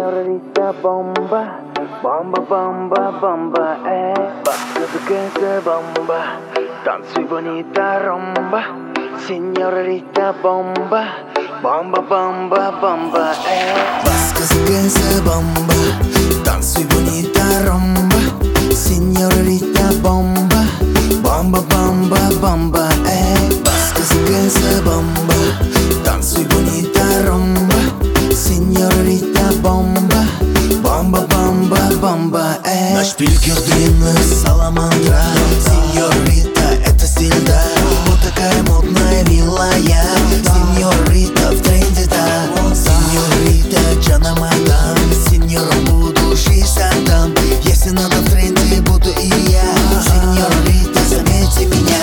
Señorita bomba, bomba, bomba, bomba, Pásate que se bomba, танцуй bonita rumba. Señorita bomba, bomba, bomba, bomba, Pásate que se bomba, танцуй bonita rumba. Señorita bomba, bomba, bomba, bomba, Pásate que se bomba, танцуй bonita rumba. Señorita bomba, bomba, bomba, bomba, На шпильке в длинных саламандра. Сеньорита, это стиль, да. Вот такая модная, милая. Сеньорита в тренде, да. Сеньорита, Джана мадам. Сеньором буду, жизнь отдам. Если надо в тренде, буду и я. Сеньорита, заметьте меня.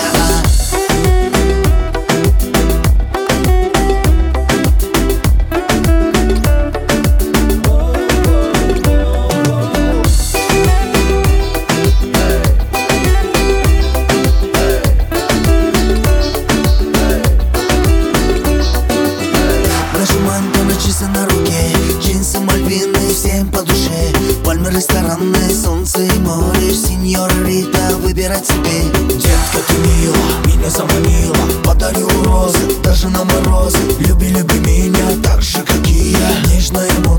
Часы на руке, джинсы мальвины, всем по душе. Пальмы, рестораны, солнце и море. Сеньорита, выбирать себе. Детка, ты мила, меня заманила. Подарю розы, даже на морозы. Люби, люби меня так же, как и я. Нежная